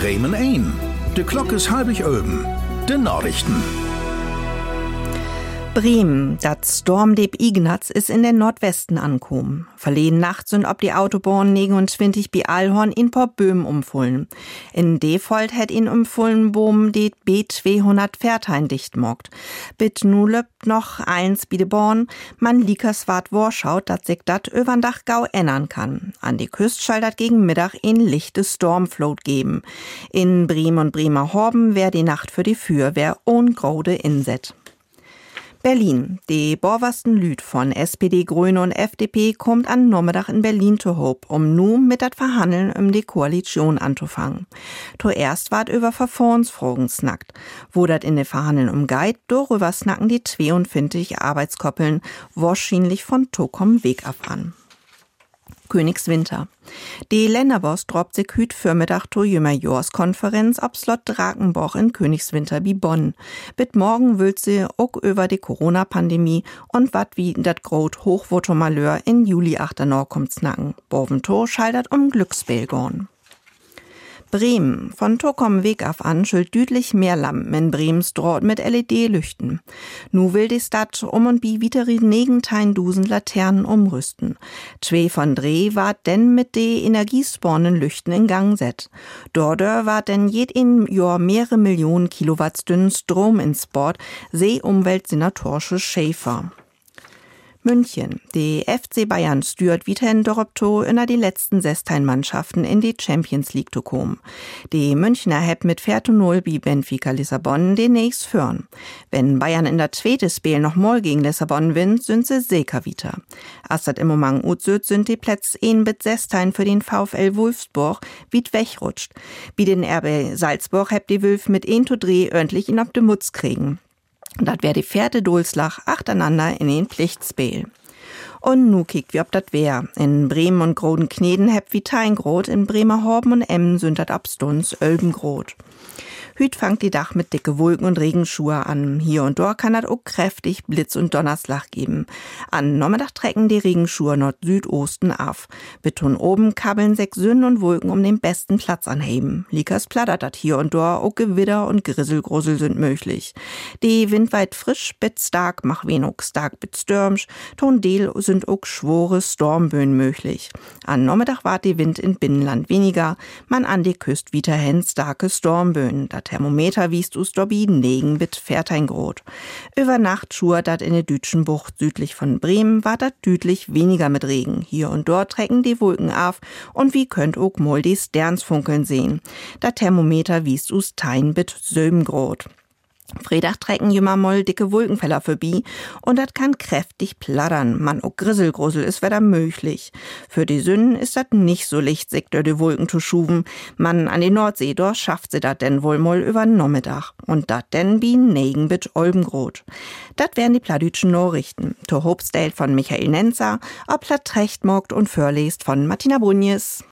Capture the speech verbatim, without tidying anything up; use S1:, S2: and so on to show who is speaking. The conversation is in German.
S1: Bremen ein. De Glock is halbig öben. De Nachrichten.
S2: Bremen, dat Stormdeep Ignaz is in den Nordwesten ankommen. Verleden Nacht sind ob die Autobahn negenundzwanzig bei Alhorn in paar Böhmen umfullen. In Defold hätt in umfullen Boom det B zweihundert Fährtein dicht mockt. Bit nu löbt noch eins bi de Born, man liekers wart worschaut, dat sich dat übern Dach gau ändern kann. An die Küst schall dat gegen Mittag in lichte Stormflot geben. In Bremen und Bremer Horben wär die Nacht für die Feuerwehr ohn grode Inset. Berlin. Die borwersten Lüd von S P D, Grüne und F D P kommt an Nachmittag in Berlin zu hob, um nu mit dat Verhandeln um die Koalition anzufangen. Zuerst ward über Verfahrensfragen snackt. Wo dat in de Verhandeln umgeht, darüber snacken die zweiundfünfzig Arbeitskoppeln wahrscheinlich von Tokom Weg ab an. Königswinter. Die Länderboss drobt sich hüt Vormittag zur Jümmerjahrskonferenz ab Slot Drakenboch in Königswinter bi Bonn. Bit morgen will sie auch über die Corona-Pandemie und wat wie dat grot Hochvotomalheur in Juli achternor kommt snacken. Boventor scheitert um Glücksspiel gorn. Bremen. Von Tokom Weg af an schuld düdlich mehr Lampen in Bremens droht mit L E D-Lüchten. Nu will die Stadt um und bi witere negentein-dusen Laternen umrüsten. Zwei von Dreh war denn mit de energiespornen Lüchten in Gang set. Dordör war denn jed in Jahr mehrere Millionen Kilowattstunden Strom ins Bord, see Umweltsenatorsche Schäfer. München. Die F C Bayern stürt wieder in Dorpto inner die letzten Sestein-Mannschaften in die Champions League zu kommen. Die Münchner heb mit vier zu null wie Benfica Lissabon den nächst führen. Wenn Bayern in der zweite Spiel noch mal gegen Lissabon winnt, sind sie sicher wieder. Als dat im Moment ut süd, sind die Plätze ein mit Sestein für den VfL Wolfsburg weit wegrutscht. Wie den R B Salzburg heb die Wölf mit ein zu drei ordentlich in ob de Mutz kriegen. Dat wär die vierte Dolslach achteinander in den Pflichtspiel. Und nu kickt wie ob dat wär. In Bremen und Groden Kneden heb wie Teingrot, in Bremer Horben und Emmen sind dat abstunds Ölbengrot. Hüt fangt die Dach mit dicke Wolken und Regenschuhe an. Hier und dort kann dat auch kräftig Blitz und Donnerslag geben. An Nachmittag trecken die Regenschuhe Nord-Südosten af. Beton oben kabbeln sechs Sünden und Wolken um den besten Platz anheben. Liekers plattert dat hier und dort, auch Gewitter und Grisselgrusel sind möglich. Die Wind weit frisch, bit stark, mach wen auch stark bit stürmsch. Ton Deel sind auch schwore Stormböen möglich. An Nachmittag wart die Wind in Binnenland weniger, man an die Küst weiterhin starke Stormböen. Dat Thermometer wiest us dobi negen bit Fährteingrot. Über Nacht schur dat in der Dütschen Bucht südlich von Bremen war dat düdlich weniger mit Regen. Hier und dort trecken die Wolken auf und wie könnt ook mol die Sterns funkeln sehen. Dat Thermometer wiest us tein bit Söbengrot. Freitag trecken jümmer moll dicke Wolkenfeller vorbei und dat kann kräftig plattern. Man auch Grisselgrusel ist wieder möglich. Für die Sünden ist dat nicht so licht, sich durch die Wolken zu schuven. Man an die Nordsee, dort schafft sie dat denn wohl moll über Nachmittag. Und dat denn bi negen bit Olbengrot. Dat wären die pladütschen Nachrichten. To Hobstelt von Michael Nenzer, ob platt recht mogt und vorlest von Martina Brunjes.